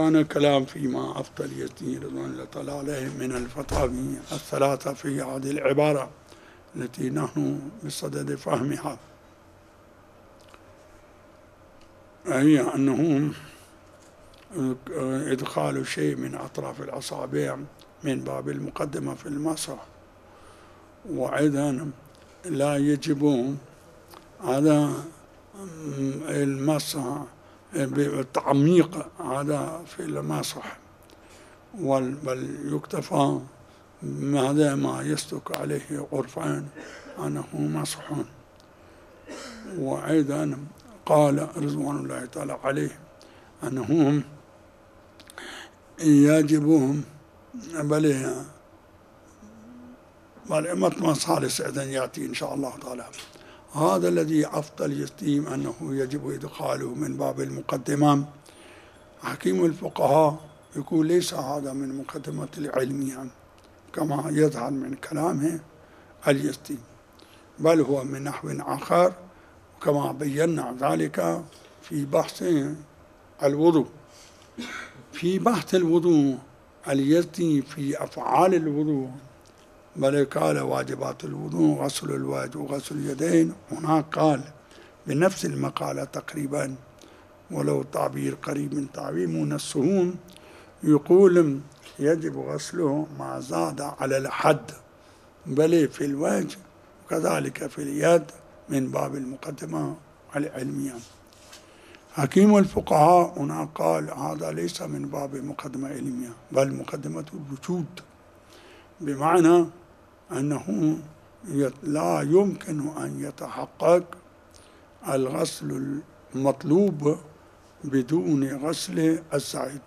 كان كلام فيما أفتى اليزدي رضوان الله تعالى عليه من الفتاوي الثلاثة في هذه العبارة التي نحن بصدد فهمها، هي أنه إدخال شيء من أطراف الأصابع من باب المقدمة في المسح، وأيضا لا يجب على المسح بالتعميق هذا في المسح، بل يكتفى هذا ما يصدق عليه عرفان أنه مسح. وأيضا قال رضوان الله تعالى عليه أنهم يجب بل مطمع ثالث أيضا يأتي إن شاء الله تعالى. هذا الذي أفضل يستيم أنه يجب إدخاله من باب المقدمة. حكيم الفقهاء يقول ليس هذا من مقدمة العلمية كما يظهر من كلامه اليستيم، بل هو من نحو آخر، كما بينا ذلك في بحث الوضوء. في بحث الوضوء اليزدي في أفعال الوضوء بل قال واجبات الوضوء غسل الوجه وغسل اليدين، هناك قال بنفس المقالة تقريبا ولو تعبير قريب من تعبير منسهون، يقول يجب غسله ما زاد على الحد بل في الوجه وكذلك في اليد من باب المقدمة العلمية. حكيم الفقهاء هنا قال هذا ليس من باب مقدمة علمية بل مقدمة الوجود، بمعنى أنه لا يمكن أن يتحقق الغسل المطلوب بدون غسل الزائد.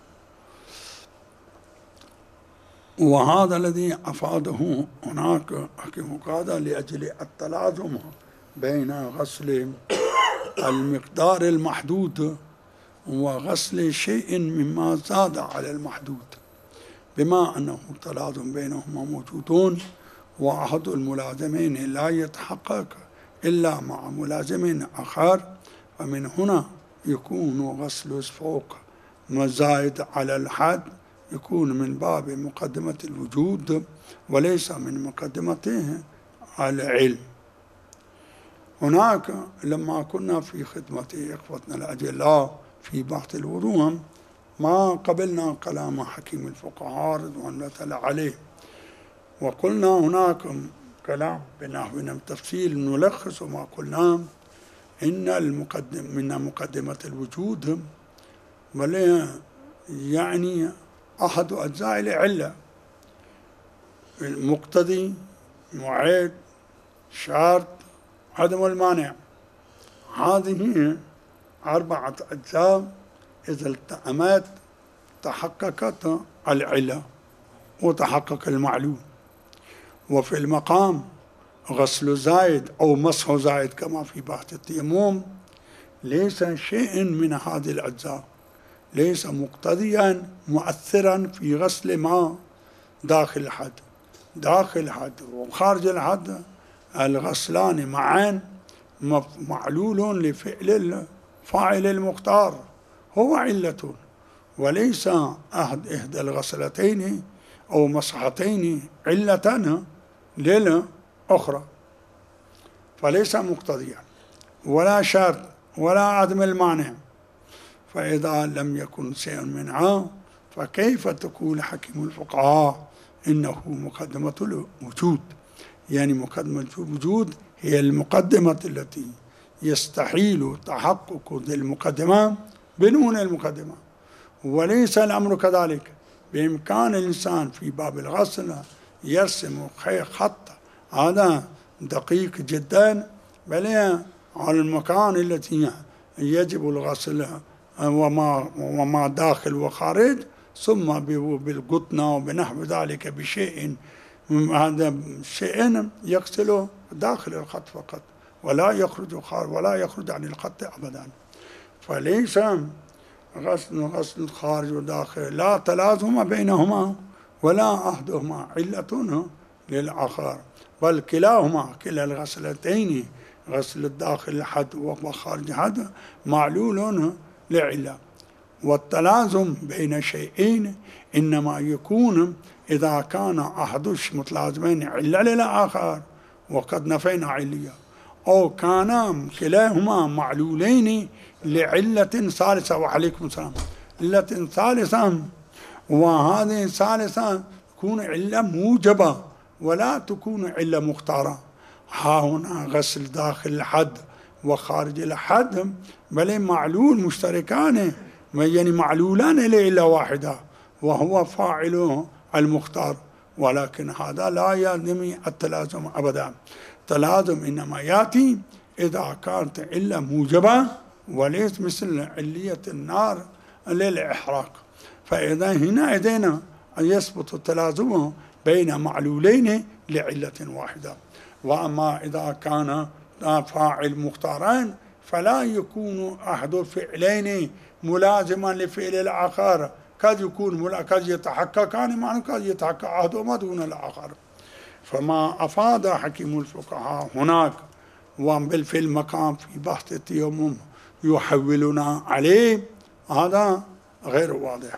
وهذا الذي أفاده هناك حكيم هذا لأجل التلازم بين غسل المقدار المحدود وغسل شيء مما زاد على المحدود، بما أنه تلازم بينهما موجودون وأحد الملازمين لا يتحقق إلا مع ملازم آخر، فمن هنا يكون غسل فوق ما زايد على الحد يكون من باب مقدمة الوجود وليس من مقدمته العلم. هناك لما كنا في خدمة إخوتنا الأجلاء في بحث الوضوء ما قبلنا كلام حكيم الفقهاء رضوان الله تعالى عليه، وقلنا هناك كلام بنحو من تفصيل نلخص ما قلنا إن من مقدمة الوجود بل يعني أحد أجزاء العلة، المقتضي معيد شرط عدم المانع، هذه 4 أجزاء إذا التأمت تحققت العلة وتحقق المعلوم. وفي المقام غسل زائد أو مسح زائد كما في بحث التيمم ليس شيء من هذه الأجزاء، ليس مقتضيا مؤثرا في غسل ما داخل الحد. داخل الحد وخارج الحد الغسلان معا معلول لفعل الفاعل المختار هو علة، وليس إحدى الغسلتين أو مسحتين علة للأخرى، فليس مقتضيا ولا شرط ولا عدم المانع. فإذا لم يكن شيء منها فكيف تقول حكيم الفقهاء إنه مقدمة الوجود؟ يعني مقدمة الوجود هي المقدمة التي يستحيل تحقق المقدمة بدون المقدمة، وليس الأمر كذلك. بإمكان الإنسان في باب الغسل يرسم خط هذا دقيق جدا بل على المكان التي يجب الغسل وما داخل وخارج، ثم بالقطنة وبنحو ذلك بشيء هذا شيء يغسله داخل الخط فقط ولا يخرج عن الخط أبدا. فليس غسل خارج وداخل لا تلازم بينهما ولا أحدهما علة للآخر، بل كلاهما كلا الغسلتين غسل الداخل الحد وخارج الحد معلول لعلة. والتلازم بين شيئين إنما يكون إذا كان أحد المتلازمين علة للآخر وقد نفينا علية، أو كانا كلاهما معلولين لعلة ثالثة. وعليكم السلام. علة ثالثة، وهذه الثالثة تكون علة موجبة ولا تكون علة مختارة. ها هنا غسل داخل الحد وخارج الحد بل معلول مشتركان، يعني معلولان لعلة واحدة وهو فاعله المختار، ولكن هذا لا يلزم التلازم أبدا. التلازم إنما يأتي إذا كانت علة موجبة وليس مثل علية النار للإحراق، فإذا هنا إذن يثبت التلازم بين معلولين لعلة واحدة. وأما إذا كان فاعل مختاران فلا يكون أحد الفعلين ملازما لفعل الآخر، قد يكون قد يتحققان معا، قد يتحقق أحدهما دون الآخر. فما أفاد حكيم الفقهاء هناك وفي المقام في بحث التيمم يحولنا عليه هذا غير واضح.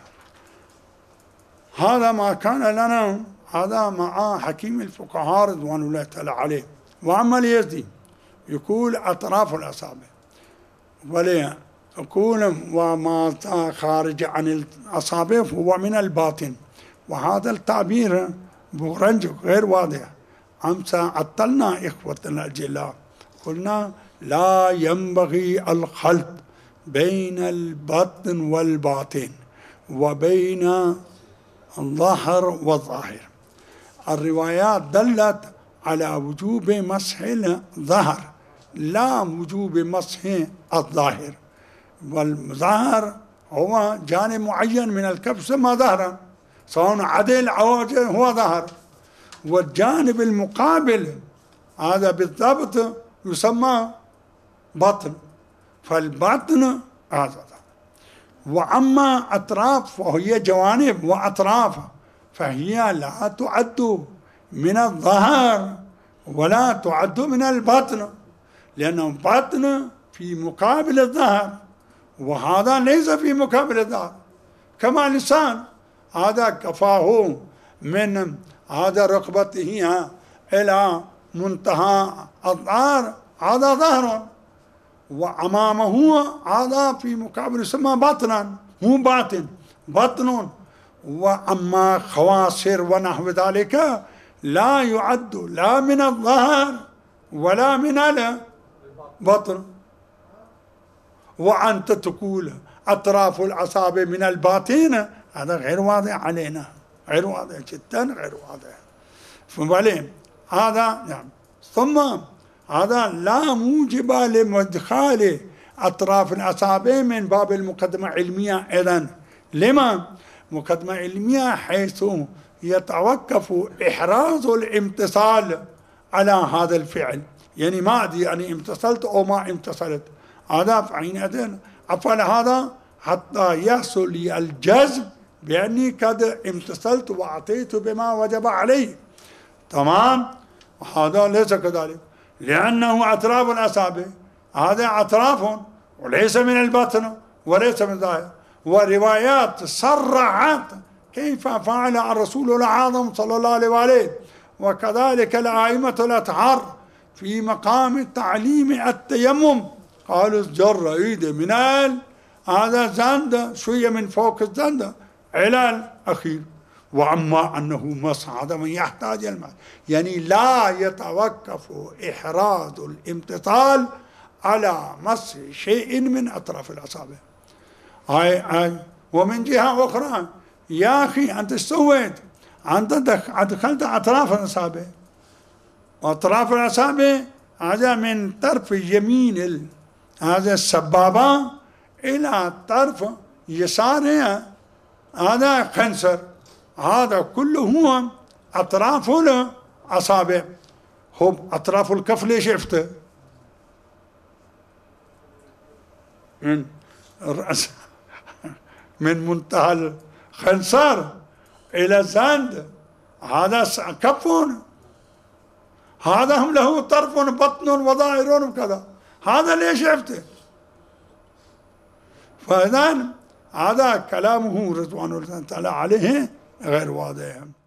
هذا ما كان لنا، هذا مع حكيم الفقهاء رضوان الله تعالى عليه. وأما اليزدي يقول أطراف الأصابع، وليه يقول وما خارج عن الأصابع هو من الباطن، وهذا التعبير بورنج غير واضح. أمس عطلنا إخوتنا الجلاء، قلنا لا ينبغي الخلط بين البطن والباطن وبين الظهر والظاهر. الروايات دلت على وجوب مسح الظهر لا وجوب مسح الظاهر، والظهر هو جانب معين من الكف يسمى ظهرا، سواء عدل أو هو ظهر، والجانب المقابل هذا بالضبط يسمى بطن، فالبطن هذا. وأما أطراف وهي جوانب وأطراف فهي لا تعد من الظهر ولا تعد من البطن، لأن البطن في مقابل الظهر وهذا ليس في مقابل الظهر. كما اللسان هذا كفاه من هذا ركبته إلى منتهى الظهر هذا ظهر، وأمامه هذا في مقابل يسمى بطنا، مو باطن، بطن. وأما خواصر ونحو ذلك لا يعد لا من الظهر ولا من البطن. وأنت تقول أطراف الأصابع من الباطن، هذا غير واضح علينا، غير واضح جدا، غير واضح. فبالي هذا يعني. ثم هذا لا موجب لمدخال أطراف الأصابع من باب المقدمة العلمية إذن. لما؟ مقدمة علمية حيث يتوقف إحراز الامتصال على هذا الفعل، يعني ما أدري يعني امتصلت أو ما امتصلت، هذا فحينئذ أفعل هذا حتى يحصل لي الجزم بأني قد امتصلت وأعطيت بما وجب عليه. تمام؟ هذا ليس كذلك، لأنه أطراف الأصابع هذا أطراف وليس من البطن وليس من الظاهر. وروايات صرحت كيف فعل الرسول الأعظم صلى الله عليه وآله، وكذلك الأئمة الأطهار في مقام تعليم التيمم قالوا جر ايد من هذا زند شوية من فوق الزند إلى الأخير. وأما أنه مسح من يحتاج الماء، يعني لا يتوقف إحراز الامتثال على مسح شيء من أطراف الأصابع. هاي ومن جهة أخرى يا أخي أنت سويت، أنت دخلت أطراف الأصابع، وأطراف الأصابع هذا من طرف يمين هذا السبابة إلى طرف يسارها هذا خنصر، هذا كله هو أطراف الأصابع. هم أطراف الكف ليش شفته؟ من الرأس من منتهى الخنصر إلى الزند هذا كف، هذا هم له طرف بطن وظاهر وكذا، هذا ليش شفته؟ فإذن आधा कलाम रिज़वानुल्लाह तआला अलैहि गैर वाज़ेह है।